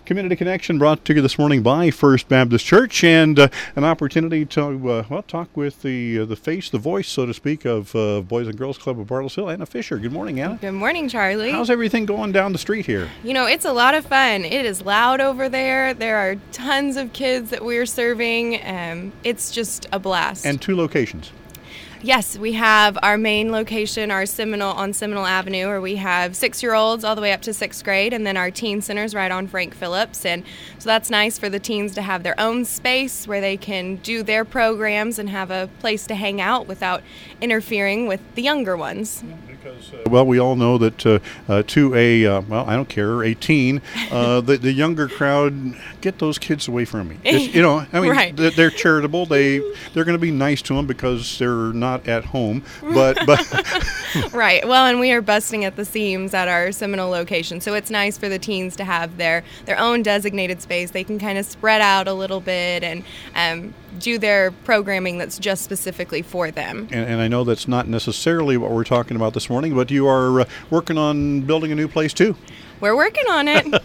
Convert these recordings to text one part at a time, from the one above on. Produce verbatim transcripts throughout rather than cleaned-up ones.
Community Connection brought to you this morning by First Baptist Church, and uh, an opportunity to uh, well talk with the uh, the face, the voice, so to speak, of uh, Boys and Girls Club of Bartles Hill, Anna Fisher. Good morning, Anna. Good morning, Charlie. How's everything going down the street here? You know, it's a lot of fun. It is loud over there. There are tons of kids that we're serving. Um, it's just a blast. And two locations. Yes, we have our main location, our Seminole on Seminole Avenue, where we have six-year-olds all the way up to sixth grade, and then our teen center's right on Frank Phillips. And so that's nice for the teens to have their own space where they can do their programs and have a place to hang out without interfering with the younger ones. Because, uh, well, we all know that uh, uh, to a, uh, well, I don't care, a teen, uh, the, the younger crowd, get those kids away from me. It's, you know, I mean, right. they're charitable. They, they're going to be nice to them because they're not at home. But, but Right. Well, and we are busting at the seams at our Seminole location. So it's nice for the teens to have their, their own designated space. They can kind of spread out a little bit and um, do their programming that's just specifically for them. And, and I know that's not necessarily what we're talking about this morning, but you are uh, working on building a new place too. We're working on it.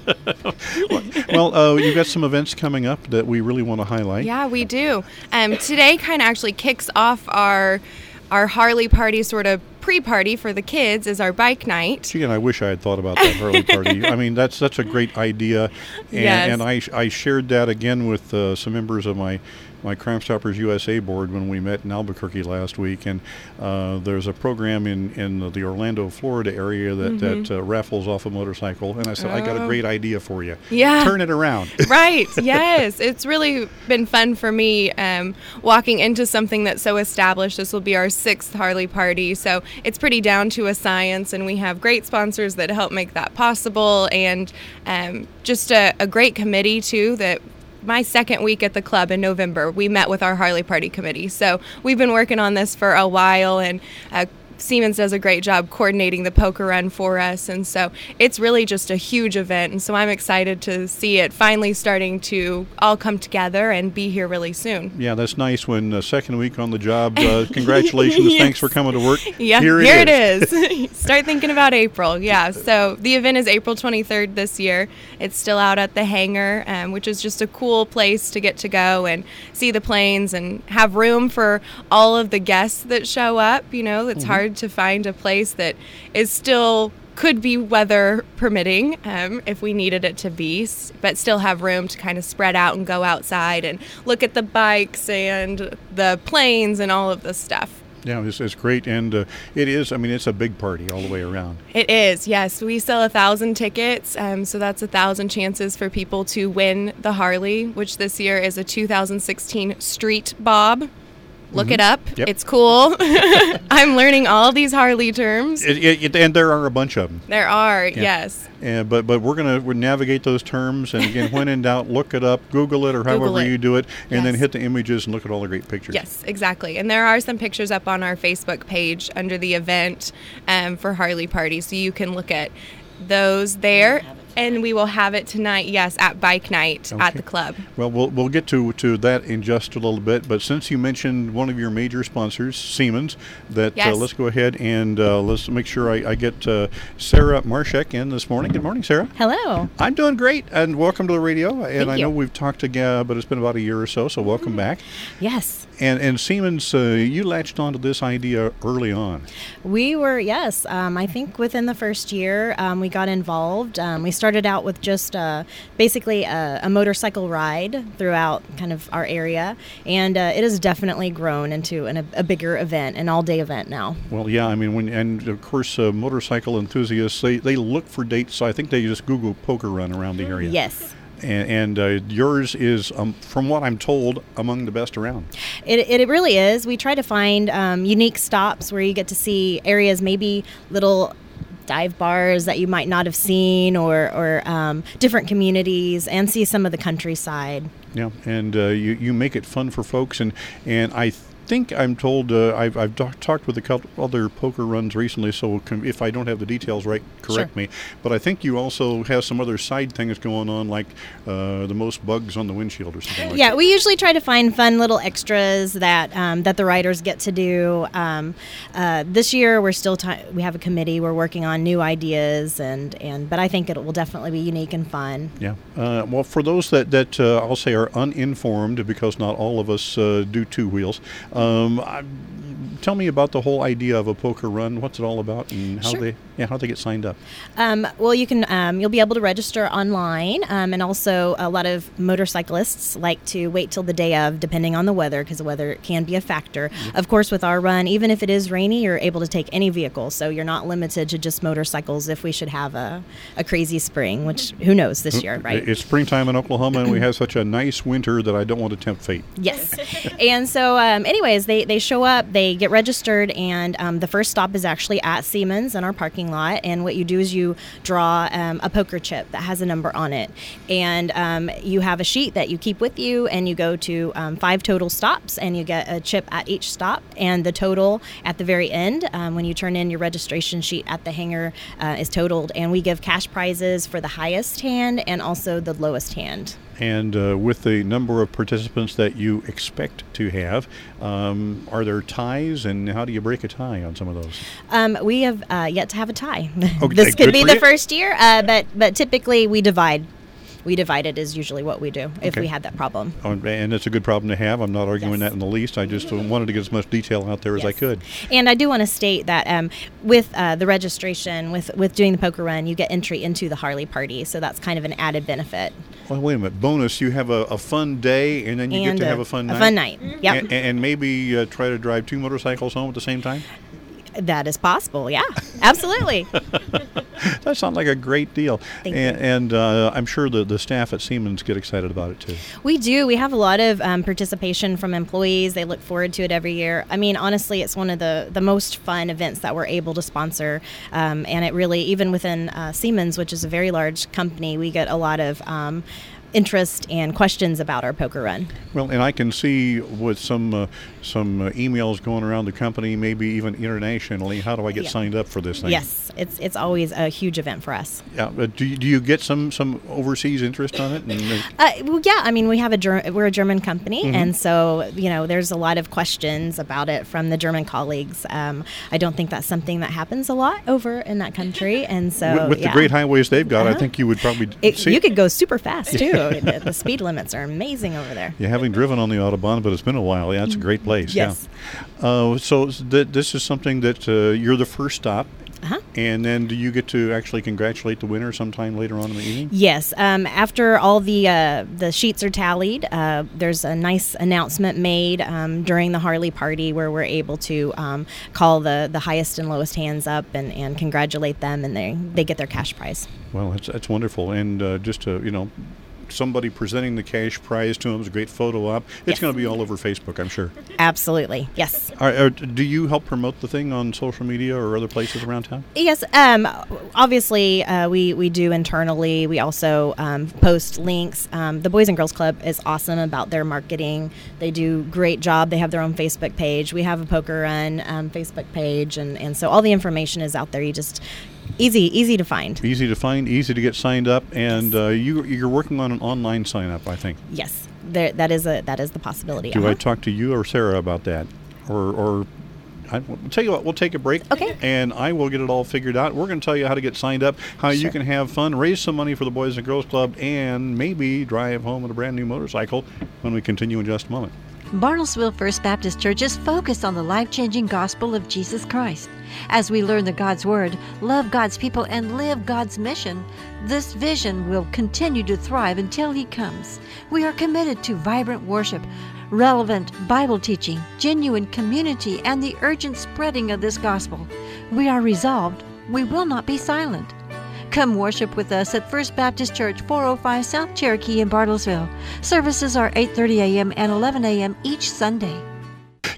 Well, uh, you've got some events coming up that we really want to highlight. Yeah, we do. Um, today kind of actually kicks off our our Harley party sort of pre-party for the kids is our bike night. Gee, and I wish I had thought about that Harley party. I mean, that's such a great idea. And, yes. and I, I shared that again with uh, some members of my my Crime Stoppers U S A board when we met in Albuquerque last week, and uh, there's a program in, in the Orlando, Florida area that, mm-hmm. that uh, raffles off a motorcycle, and I said, oh. I got a great idea for you. Yeah. Turn it around. Right, yes. It's really been fun for me um, walking into something that's so established. This will be our sixth Harley party, so it's pretty down to a science, and we have great sponsors that help make that possible, and um, just a, a great committee, too, that my second week at the club in November, we met with our Harley Party committee. So we've been working on this for a while, and uh, Siemens does a great job coordinating the poker run for us. And so it's really just a huge event. And so I'm excited to see it finally starting to all come together and be here really soon. Yeah, that's nice when uh, second week on the job. Uh, congratulations. Yes. Thanks for coming to work. Yeah, here it here is. it is. Start thinking about April. Yeah, so the event is April twenty-third this year. It's still out at the hangar, um, which is just a cool place to get to go and see the planes and have room for all of the guests that show up. You know, it's mm-hmm. hard to find a place that is still could be weather permitting um, if we needed it to be, but still have room to kind of spread out and go outside and look at the bikes and the planes and all of the stuff. Yeah, it's, it's great, and uh, it is, I mean, it's a big party all the way around. It is, yes. We sell a thousand tickets, um, so that's a thousand chances for people to win the Harley, which this year is a two thousand sixteen Street Bob. Look mm-hmm. it up. Yep. It's cool. I'm learning all these Harley terms. It, it, it, and there are a bunch of them. There are, yeah. yes. And, but but we're going to navigate those terms. And again, when in doubt, look it up, Google it, or Google however it. you do it, and yes. then hit the images and look at all the great pictures. Yes, exactly. And there are some pictures up on our Facebook page under the event um, for Harley Party. So you can look at those there. And we will have it tonight, yes, at Bike Night okay. at the club. Well, we'll we'll get to, to that in just a little bit. But since you mentioned one of your major sponsors, Siemens, that yes. uh, let's go ahead and uh, let's make sure I, I get uh, Sarah Marshek in this morning. Good morning, Sarah. Hello. I'm doing great, and welcome to the radio. And Thank I you. know we've talked together, but it's been about a year or so, so welcome mm-hmm. back. Yes. And and Siemens, uh, you latched onto this idea early on. We were, yes. Um, I think within the first year, um, we got involved. Um, we started out with just uh, basically a, a motorcycle ride throughout kind of our area, and uh, it has definitely grown into an, a, a bigger event, an all-day event now. Well, yeah, I mean, when and of course, uh, motorcycle enthusiasts, they, they look for dates. So I think they just Google poker run around the area. Yes. And, and uh, yours is, um, from what I'm told, among the best around. It, it, it really is. We try to find um, unique stops where you get to see areas, maybe little dive bars that you might not have seen, or, or um, different communities, and see some of the countryside. Yeah, and uh, you, you make it fun for folks, and, and I th- think I'm told, uh, I've, I've do- talked with a couple other poker runs recently, so com- if I don't have the details right, correct Sure. me. But I think you also have some other side things going on, like uh, the most bugs on the windshield or something like Yeah, that. we usually try to find fun little extras that um, that the riders get to do. Um, uh, this year, we're still ti we have a committee. We're working on new ideas, and, and but I think it will definitely be unique and fun. Yeah. Uh, well, for those that, that uh, I'll say are uninformed, because not all of us uh, do two wheels, um, I, tell me about the whole idea of a poker run. What's it all about, and how Sure. they yeah how they get signed up? Um, well, you can um, you'll be able to register online, um, and also a lot of motorcyclists like to wait till the day of, depending on the weather, because the weather can be a factor. Mm-hmm. Of course, with our run, even if it is rainy, you're able to take any vehicle, so you're not limited to just motorcycles. If we should have a, a crazy spring, which who knows this year, right? It's springtime in Oklahoma, and we have such a nice winter that I don't want to tempt fate. Yes. And so, um, anyways, they, they show up, they get registered, and um, the first stop is actually at Siemens in our parking lot. And what you do is you draw um, a poker chip that has a number on it. And um, you have a sheet that you keep with you, and you go to um, five total stops, and you get a chip at each stop. And the total at the very end, um, when you turn in your registration sheet at the hangar, uh, is totaled. And we give cash prizes for the highest hand and also the lowest hand. And uh, with the number of participants that you expect to have, um, are there ties, and how do you break a tie on some of those? Um, we have uh, yet to have a tie. Okay, This could good be for the you. first year, uh, but but typically we divide. We divide it is usually what we do if Okay. we had that problem. Oh, and it's a good problem to have. I'm not arguing Yes. that in the least. I just wanted to get as much detail out there as I Yes. could. And I do want to state that um, with uh, the registration, with, with doing the poker run, you get entry into the Harley party. So that's kind of an added benefit. Well, wait a minute. Bonus, you have a, a fun day, and then you and get to a, have a fun night. A fun night. Yep. And, and maybe uh, try to drive two motorcycles home at the same time? That is possible. Yeah, absolutely. That sounds like a great deal. Thank and you. and uh, I'm sure the, the staff at Siemens get excited about it too. We do. We have a lot of um, participation from employees. They look forward to it every year. I mean, honestly, it's one of the, the most fun events that we're able to sponsor. Um, and it really, even within uh, Siemens, which is a very large company, we get a lot of um, interest and questions about our poker run. Well, and I can see with some uh, some uh, emails going around the company, maybe even internationally, how do I get Yeah. signed up for this thing? Yes, it's it's always a huge event for us. Yeah, but do you, do you get some, some overseas interest on it? And, uh, Uh, well, yeah, I mean, we have a Ger- we're a German company, Mhm. and so you know, there's a lot of questions about it from the German colleagues. Um, I don't think that's something that happens a lot over in that country, and so with with yeah. the great highways they've got, I Uh-huh. think you would probably It, see you could go super fast too. the, the speed limits are amazing over there. Yeah, having driven on the Autobahn, but it's been a while. Yeah, it's a great place. Yes. Yeah. Uh, so s- th- this is something that uh, you're the first stop, Uh-huh. and then do you get to actually congratulate the winner sometime later on in the evening? Yes. Um, after all the uh, the sheets are tallied, uh, there's a nice announcement made um, during the Harley party where we're able to um, call the, the highest and lowest hands up and, and congratulate them, and they they get their cash prize. Well, it's it's wonderful, and uh, just to you know. Somebody presenting the cash prize to them is a great photo op. It's Yes. going to be all over Facebook, I'm sure. Absolutely. Yes. Are, are, do you help promote the thing on social media or other places around town? Yes, um, obviously uh, we, we do internally. We also um, post links. Um, the Boys and Girls Club is awesome about their marketing. They do great job. They have their own Facebook page. We have a poker run um, Facebook page, and, and so all the information is out there. You just easy easy to find. Easy to find, easy to get signed up, and uh, you, you're working on an online sign up, I think. Yes, there, that is a that is the possibility. Do Uh-huh. I talk to you or Sarah about that? Or, or I, will tell you what, we'll take a break. Okay. And I will get it all figured out. We're going to tell you how to get signed up, how you Sure. can have fun, raise some money for the Boys and Girls Club, and maybe drive home in a brand new motorcycle when we continue in just a moment. Bartlesville First Baptist Church is focused on the life-changing gospel of Jesus Christ. As we learn the God's Word, love God's people, and live God's mission, this vision will continue to thrive until He comes. We are committed to vibrant worship, relevant Bible teaching, genuine community, and the urgent spreading of this gospel. We are resolved. We will not be silent. Come worship with us at First Baptist Church, four oh five South Cherokee in Bartlesville. Services are eight thirty a.m. and eleven a.m. each Sunday.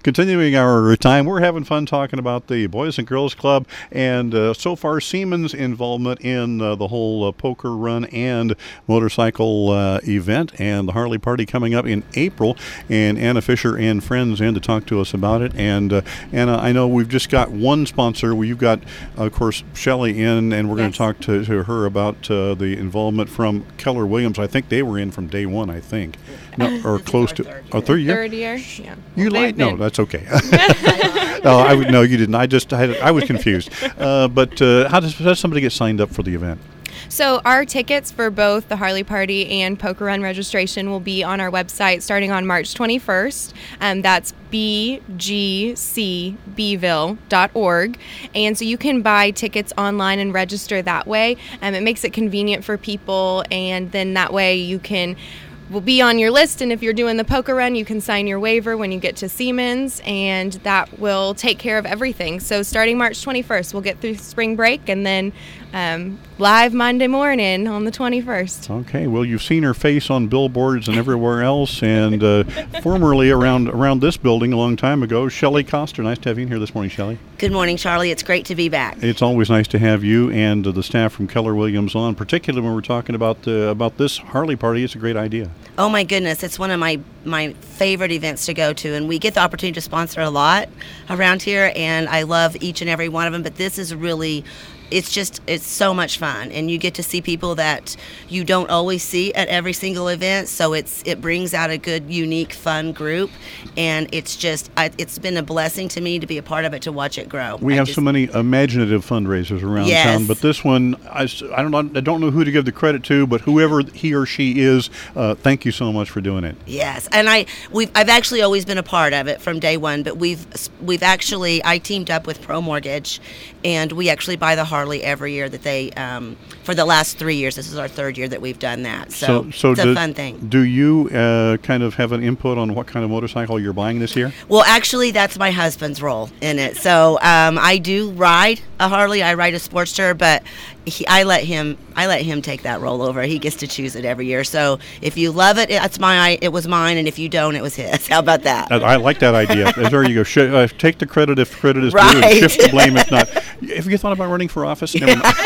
continuing our time, we're having fun talking about the Boys and Girls Club and uh, so far Siemens' involvement in uh, the whole uh, poker run and motorcycle uh, event and the Harley Party coming up in April. And Anna Fisher and friends in to talk to us about it. And uh, Anna, I know we've just got one sponsor. You've got, of course, Shelley in, and we're yes. going to talk to, to her about uh, the involvement from Keller Williams. I think they were in from day one, I think. No, or close to a third year. Third year, yeah. You lied? No, that's okay. no, I would no, you didn't. I just I, had, I was confused. Uh, but uh, how does how does somebody get signed up for the event? So our tickets for both the Harley Party and Poker Run registration will be on our website starting on March twenty-first. Um, that's b g c beeville dot org. And so you can buy tickets online and register that way. Um, it makes it convenient for people, and then that way you can will be on your list, and if you're doing the poker run, you can sign your waiver when you get to Siemens, and that will take care of everything. So starting March twenty-first, we'll get through spring break, and then um, live Monday morning on the twenty-first. Okay, well, you've seen her face on billboards and everywhere else, and uh, formerly around around this building a long time ago, Shelley Coster. Nice to have you in here this morning, Shelley. Good morning, Charlie. It's great to be back. It's always nice to have you and uh, the staff from Keller Williams on, particularly when we're talking about uh, about this Harley Party. It's a great idea. Oh my goodness, it's one of my my favorite events to go to, and we get the opportunity to sponsor a lot around here, and I love each and every one of them, but this is really, it's just, it's so much fun, and you get to see people that you don't always see at every single event, so it's it brings out a good, unique, fun group, and it's just, I, it's been a blessing to me to be a part of it, to watch it grow. We I have just, so many imaginative fundraisers around yes. town, but this one, I, I, don't know, I don't know who to give the credit to, but whoever he or she is, uh, thank you so much for doing it. Yes, and I, we've, I've actually always been a part of it from day one, but we've, we've actually, I teamed up with Pro Mortgage, and we actually buy the Harley every year that they, um, for the last three years, this is our third year that we've done that. So, so, so it's do, a fun thing. Do you uh, kind of have an input on what kind of motorcycle you're buying this year? Well, actually, that's my husband's role in it. So um, I do ride a Harley. I ride a Sportster, but he, I let him. I let him take that role over. He gets to choose it every year. So if you love it, it's my. It was mine, and if you don't, it was his. How about that? I, I like that idea. There you go. Sh- uh, take the credit if credit is right. due, and shift the blame if not. Have you thought about running for office? Never mind.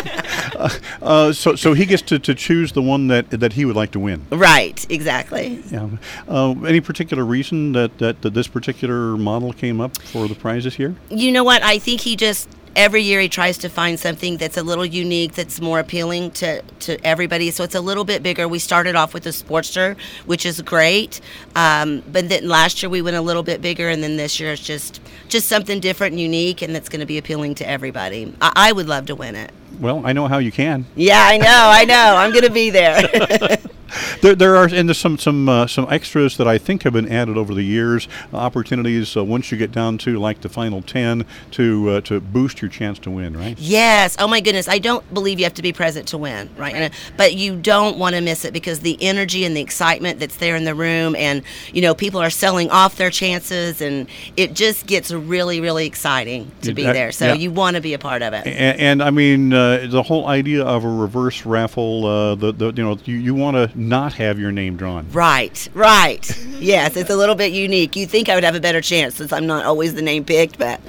uh, uh, so, so he gets to, to choose the one that that he would like to win. Right. Exactly. Yeah. Uh, any particular reason that, that that this particular model came up for the prize this year? You know what? I think he just. Every year he tries to find something that's a little unique, that's more appealing to, to everybody. So it's a little bit bigger. We started off with a Sportster, which is great. Um, but then last year we went a little bit bigger, and then this year it's just just something different and unique, and that's going to be appealing to everybody. I, I would love to win it. Well, I know how you can. Yeah, I know, I know. I'm going to be there. There, there are and there's some some uh, some extras that I think have been added over the years. Uh, opportunities uh, once you get down to like the final ten to uh, to boost your chance to win, right? Yes. Oh my goodness. I don't believe you have to be present to win, right? And, but you don't want to miss it, because the energy and the excitement that's there in the room, and you know, people are selling off their chances, and it just gets really, really exciting to be uh, there. So yeah. you want to be a part of it. And, and I mean, uh, the whole idea of a reverse raffle, uh, the the you know, you, you want to not have your name drawn. Right, right. Yes, it's a little bit unique. You think I would have a better chance since I'm not always the name picked, but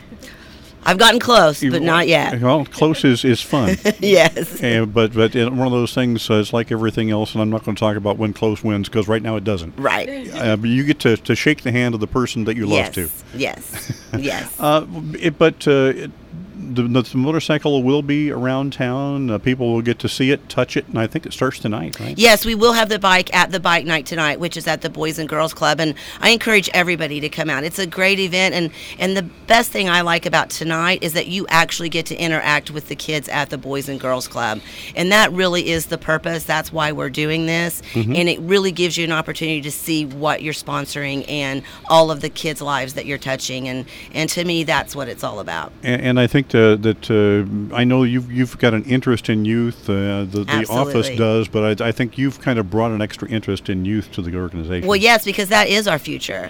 I've gotten close, but not yet. Well, close is, is fun. Yes. And, but but one of those things, uh, it's like everything else, and I'm not going to talk about when close wins, because right now it doesn't. Right. Uh, but you get to, to shake the hand of the person that you love yes. to. Yes, yes. uh, it, but uh, it, the, the motorcycle will be around town. Uh, people will get to see it, touch it, and I think it starts tonight, right? Yes, we will have the bike at the bike night tonight, which is at the Boys and Girls Club, and I encourage everybody to come out. It's a great event, and, and the best thing I like about tonight is that you actually get to interact with the kids at the Boys and Girls Club, and that really is the purpose. That's why we're doing this, mm-hmm. and it really gives you an opportunity to see what you're sponsoring and all of the kids' lives that you're touching, and, and to me, that's what it's all about. And, and I think uh, that uh, I know you've you've got an interest in youth. Uh, the, the office does, but I, I think you've kind of brought an extra interest in youth to the organization. Well, yes, because that is our future.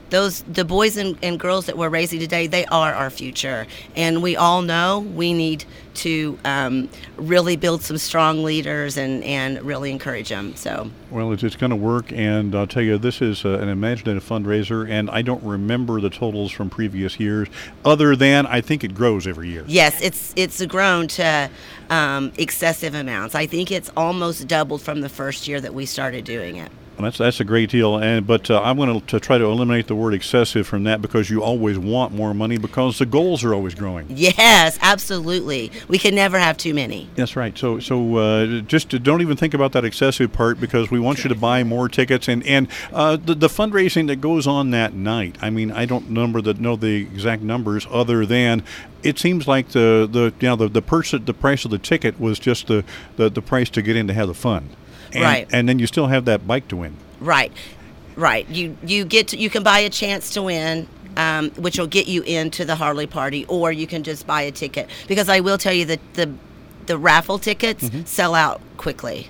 those the boys and, and girls that we're raising today, they are our future, and we all know we need to um, really build some strong leaders and, and really encourage them. So well, it's, it's going to work, and I'll tell you, this is uh, an imaginative fundraiser, and I don't remember the totals from previous years, other than I think it grows every year. Yes, it's it's grown to um, excessive amounts. I think it's almost doubled from the first year that we started doing it. Well, that's that's a great deal, and but uh, I'm going to try to eliminate the word excessive from that, because you always want more money because the goals are always growing. Yes, absolutely. We can never have too many. That's right. So so uh, just to, don't even think about that excessive part, because we want you to buy more tickets, and and uh, the the fundraising that goes on that night. I mean, I don't number the know the exact numbers, other than it seems like the the you know the the, person, the price of the ticket was just the, the, the price to get in to have the fun. And, right. And then you still have that bike to win. Right. Right. You you get to, you can buy a chance to win, um, which will get you into the Harley party, or you can just buy a ticket. Because I will tell you that the the raffle tickets mm-hmm. sell out quickly.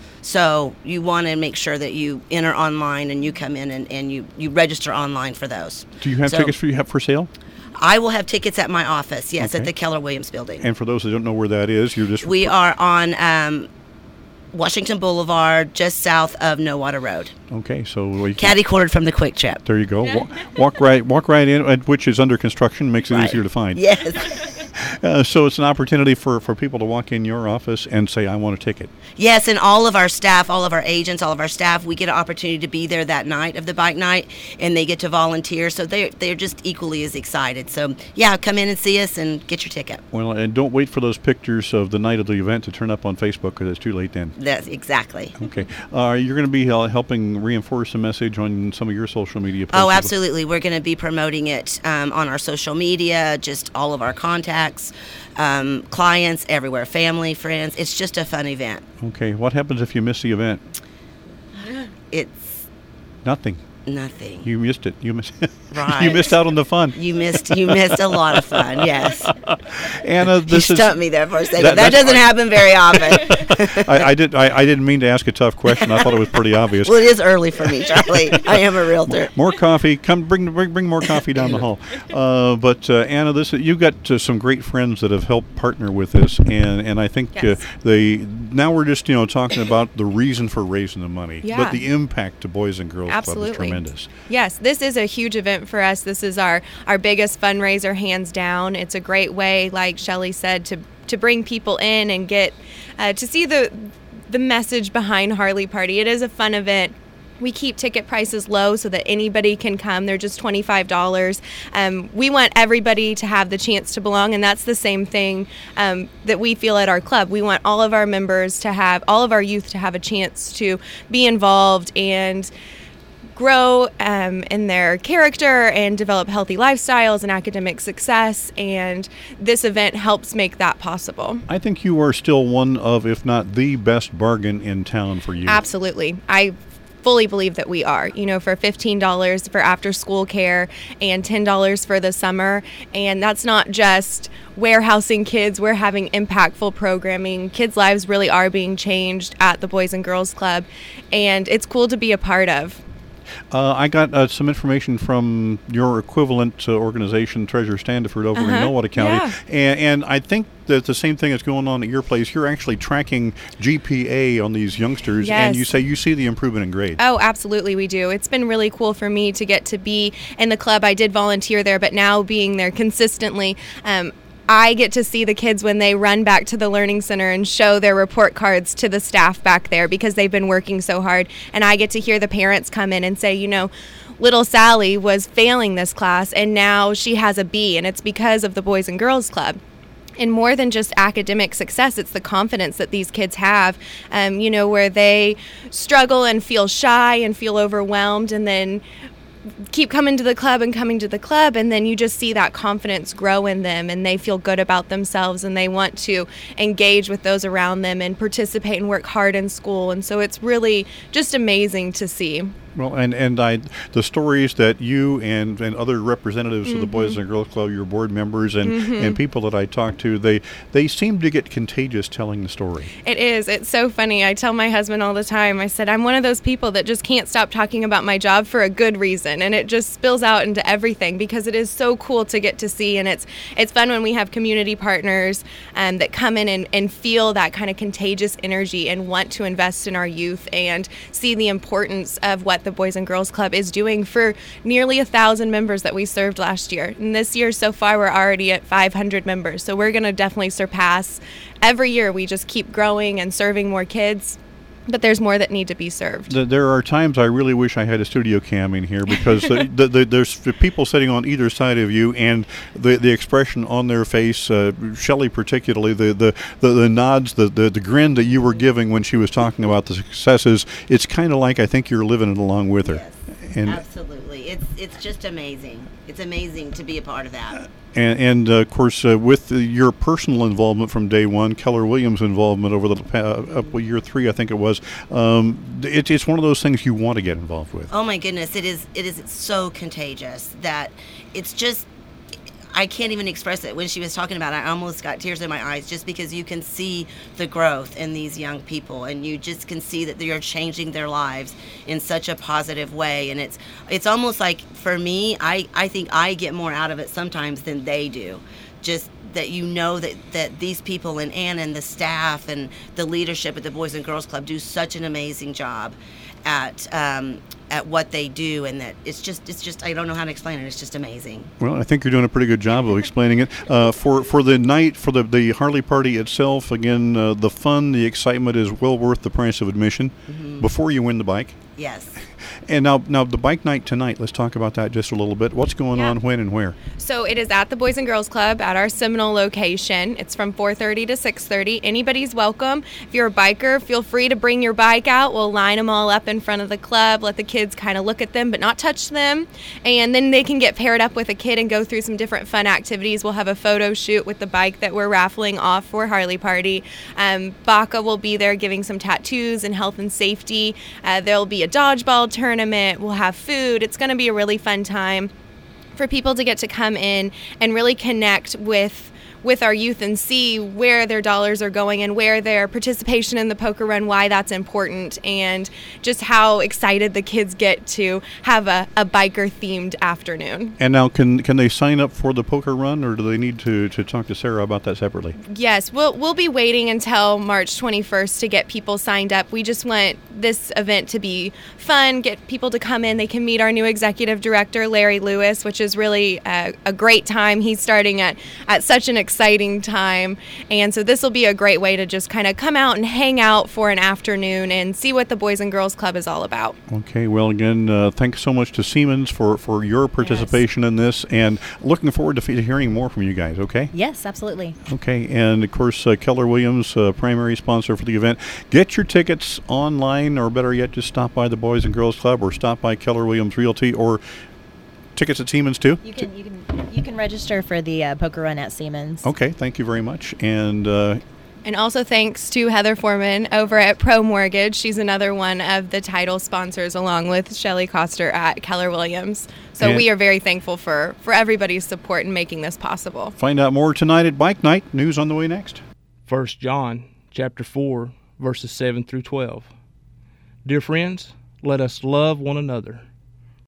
So you want to make sure that you enter online and you come in and, and you, you register online for those. Do you have so, tickets for you have for sale? I will have tickets at my office, yes, okay. at the Keller Williams building. And for those that don't know where that is, you're just... We are on... Um, Washington Boulevard, just south of No Water Road. Okay, so we catty cornered from the Quick Trip. There you go. Walk, walk right, walk right in, which is under construction, makes it right. easier to find. Yes. Uh, so it's an opportunity for, for people to walk in your office and say, I want a ticket. Yes, and all of our staff, all of our agents, all of our staff, we get an opportunity to be there that night of the bike night, and they get to volunteer, so they're, they're just equally as excited. So, yeah, come in and see us and get your ticket. Well, and don't wait for those pictures of the night of the event to turn up on Facebook, because it's too late then. That's exactly. Okay. Uh, you're going to be uh, helping reinforce the message on some of your social media posts. Oh, absolutely. We're going to be promoting it um, on our social media, just all of our contacts. Um, clients everywhere, family, friends. It's just a fun event. Okay. What happens if you miss the event? It's nothing. Nothing. You missed it. You missed. Right. You missed out on the fun. You missed. You missed a lot of fun. Yes. Anna, this you is. stumped me there for a second. That, that doesn't happen very often. I, I did. I, I didn't mean to ask a tough question. I thought it was pretty obvious. Well, it is early for me, Charlie. I am a realtor. More, more coffee. Come bring bring bring more coffee down the hall. Uh, but uh, Anna, this you've got uh, some great friends that have helped partner with this, and and I think yes. uh, they now we're just you know talking about the reason for raising the money, yeah. but the impact to Boys and Girls Absolutely. Club is tremendous. Yes, this is a huge event for us. This is our, our biggest fundraiser, hands down. It's a great way, like Shelley said, to to bring people in and get uh, to see the the message behind Harley Party. It is a fun event. We keep ticket prices low so that anybody can come. They're just twenty-five dollars. Um, we want everybody to have the chance to belong, and that's the same thing um, that we feel at our club. We want all of our members to have, all of our youth to have a chance to be involved and grow um, in their character and develop healthy lifestyles and academic success, and this event helps make that possible. I think you are still one of, if not the best bargain in town for you. Absolutely. I fully believe that we are. You know, for fifteen dollars for after school care and ten dollars for the summer, and that's not just warehousing kids. We're having impactful programming. Kids' lives really are being changed at the Boys and Girls Club, and it's cool to be a part of. Uh, I got uh, some information from your equivalent uh, organization, Treasure Standiford, over uh-huh. in Nowata County, yeah. and, and I think that the same thing is going on at your place. You're actually tracking G P A on these youngsters, yes. and you say you see the improvement in grades. Oh, absolutely, we do. It's been really cool for me to get to be in the club. I did volunteer there, but now being there consistently, um, I get to see the kids when they run back to the Learning Center and show their report cards to the staff back there because they've been working so hard. And I get to hear the parents come in and say, you know, little Sally was failing this class and now she has a B, and it's because of the Boys and Girls Club. And more than just academic success, it's the confidence that these kids have, um, you know, where they struggle and feel shy and feel overwhelmed, and then keep coming to the club and coming to the club, and then you just see that confidence grow in them, and they feel good about themselves, and they want to engage with those around them and participate and work hard in school. And so it's really just amazing to see. Well, and, and I, the stories that you and, and other representatives mm-hmm. of the Boys and Girls Club, your board members, and, mm-hmm. and people that I talk to, they they seem to get contagious telling the story. It is. It's so funny. I tell my husband all the time, I said, I'm one of those people that just can't stop talking about my job for a good reason, and it just spills out into everything because it is so cool to get to see, and it's it's fun when we have community partners um, that come in and, and feel that kind of contagious energy and want to invest in our youth and see the importance of what the Boys and Girls Club is doing for nearly a thousand members that we served last year. And this year so far we're already at five hundred members, so we're going to definitely surpass. Every year we just keep growing and serving more kids, but there's more that need to be served. There are times I really wish I had a studio cam in here because the, the, the, there's people sitting on either side of you, and the the expression on their face, uh, Shelley particularly, the the, the, the nods, the, the, the grin that you were giving when she was talking about the successes, it's kind of like I think you're living it along with her. Yes, and absolutely. It's, it's just amazing. It's amazing to be a part of that. And, and uh, of course, uh, with the, your personal involvement from day one, Keller Williams' involvement over the uh, up year three, I think it was, um, it, it's one of those things you want to get involved with. Oh my goodness, it is. It is so contagious that it's just. I can't even express it. When she was talking about it, I almost got tears in my eyes just because you can see the growth in these young people, and you just can see that they are changing their lives in such a positive way. And it's it's almost like, for me, I, I think I get more out of it sometimes than they do. Just that you know that, that these people and Ann and the staff and the leadership at the Boys and Girls Club do such an amazing job at um, at what they do, and that it's just it's just I don't know how to explain it. It's just amazing. Well, I think you're doing a pretty good job of explaining it. Uh, for for the night, for the the Harley Party itself, again, uh, the fun, the excitement is well worth the price of admission. Mm-hmm. Before you win the bike. Yes. And now, now the bike night tonight, let's talk about that just a little bit. What's going yeah. on, when, and where? So it is at the Boys and Girls Club at our Seminole location. It's from four thirty to six thirty. Anybody's welcome. If you're a biker, feel free to bring your bike out. We'll line them all up in front of the club, let the kids kind of look at them but not touch them. And then they can get paired up with a kid and go through some different fun activities. We'll have a photo shoot with the bike that we're raffling off for Harley Party. Um, Baca will be there giving some tattoos and health and safety. Uh, there'll be a dodgeball tournament. We'll have food. It's going to be a really fun time for people to get to come in and really connect with with our youth and see where their dollars are going and where their participation in the poker run, why that's important, and just how excited the kids get to have a, a biker themed afternoon. And now can can they sign up for the poker run, or do they need to, to talk to Sarah about that separately? Yes, we'll we'll be waiting until March twenty-first to get people signed up. We just want this event to be fun, get people to come in. They can meet our new executive director, Larry Lewis, which is really a, a great time. He's starting at, at such an exciting time, and so this will be a great way to just kind of come out and hang out for an afternoon and see what the Boys and Girls Club is all about. Okay, well, again, uh, thanks so much to Siemens for, for your participation yes. in this, and looking forward to f- hearing more from you guys, okay? Yes, absolutely. Okay, and of course, uh, Keller Williams, uh, primary sponsor for the event. Get your tickets online, or better yet, just stop by the Boys and Girls Club, or stop by Keller Williams Realty, or tickets at Siemens too? You can you can you can register for the uh, poker run at Siemens. Okay, thank you very much. And uh, and also thanks to Heather Foreman over at Pro Mortgage. She's another one of the title sponsors, along with Shelley Coster at Keller Williams. So we are very thankful for, for everybody's support in making this possible. Find out more tonight at Bike Night. News on the way next. First John chapter four, verses seven through twelve. Dear friends, let us love one another,